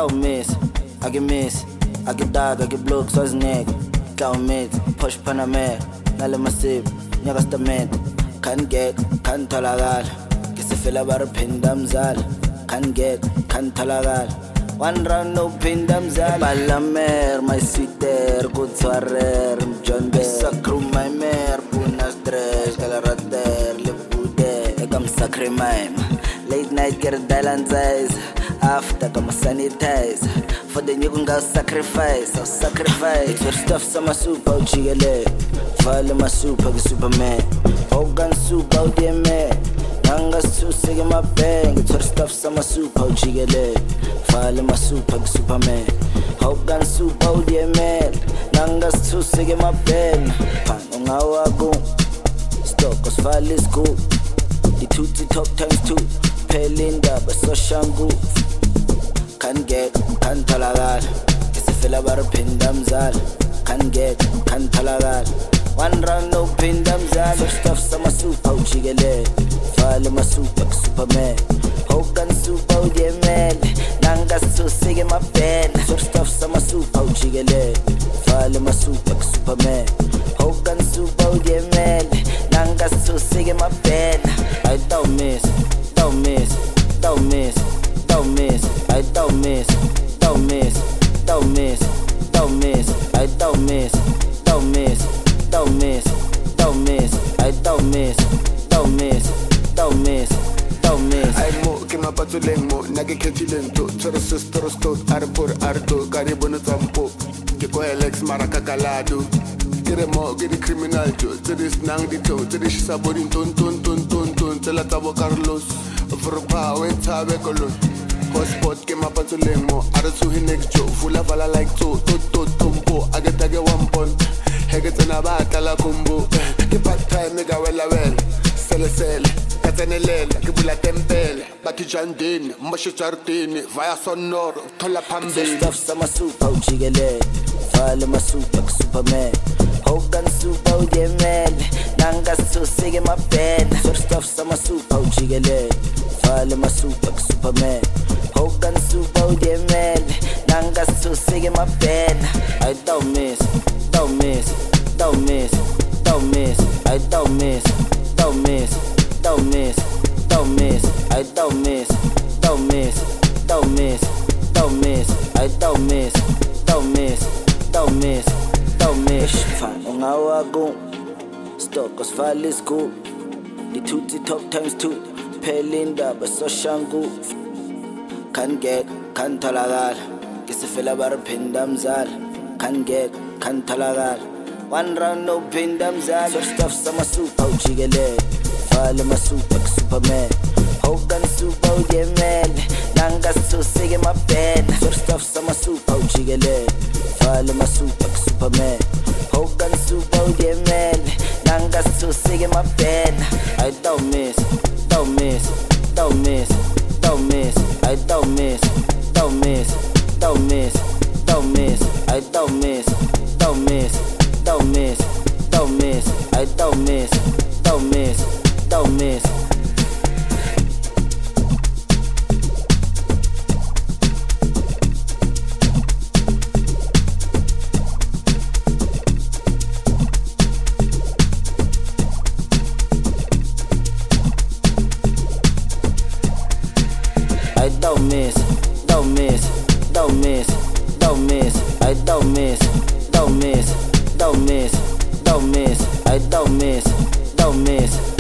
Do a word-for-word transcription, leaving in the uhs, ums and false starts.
don't miss, I get miss, I get dog, I get blue, so it's nigga. Don't miss, push Panamera, nale masip, nyaga stamento. Can't get, can't talagal, kisi fila bar pindam zal. Can't get, can't talagal. One round no pindam zal. Palamer, my sitter, good swarer, John de sacrum my mare, punas dress, galarader, libude, egam sacre mime. Late night get a dial eyes. After come sanitize. For the new girl sacrifice, I'll sacrifice. It's your stuff, some soup out chigale. File my soup, I Superman. Hogan soup out the man. Nanga soup, sig my bang. It's your stuff, some soup out chigale. File my soup, I Superman. Hogan soup out the man. Nanga soup, sig my bang. Pan on our go. Stock, cause file is good. The two to top times two. Pelinda, but so shangu. Can't get, can't talagal. Kisi fila bar pindam zal. Can't get, can't talagal. One round no pindam zal. First off, sama soup out chigale. File my soup like Superman. Hogan soup out the man. Nanga so sig my pen. First off, sama soup out chigale. File my soup like Superman. Hogan soup out the man. Nanga so sig my pen. I don't miss, don't miss, don't miss, don't miss. I don't miss, don't miss, don't miss, don't miss. I don't miss, don't miss, don't miss, don't miss. I don't miss, don't miss, don't miss, don't miss. I mo que ma patuleng mo nage ketilento choro sister stot arbor ardo karibu no tampo ke ko Alex marakakalado kire mo gidi criminal jo tedis nang di to tedis saborin ton ton ton ton ton tela tabo Carlos vrpa we tabe kolon hotspot ke ma patuleng mo ara to hinex jo fula vala like to to to tompo agetage one pon hegetena ba tala combo ke part time mega wela wel sele sele katenelela ke bula tempele bakijandini moshe jardini via sonoro thola phambili stuff sama super chigele file my super like Superman Hogan super out the man nanga so sig my pen first off sama super chigele file my super like Superman Hogan super out the man nanga so sig my pen I don't miss don't miss don't miss don't miss I don't miss don't miss don't miss don't miss I don't miss don't miss don't miss don't miss I don't miss don't miss don't miss don't miss fan ungawago stock cause file is good the two to top times two Pelinda but so shangu can get can talagal kisi fila bar pindam zal can get can talagal one round no pindam zal first off sama soup out chigele file my soup like Superman Hogan soup out the man nanga so sig my pen first off sama soup out chigele file my soup like Superman Hogan soup out the man nanga so sig my pen I don't miss don't miss don't miss don't miss I don't miss don't miss don't miss don't miss I don't miss don't miss don't miss don't miss I don't miss don't miss don't miss I don't miss, don't miss, don't miss, don't miss. I don't miss, don't miss, don't miss, don't miss. I don't miss, don't miss.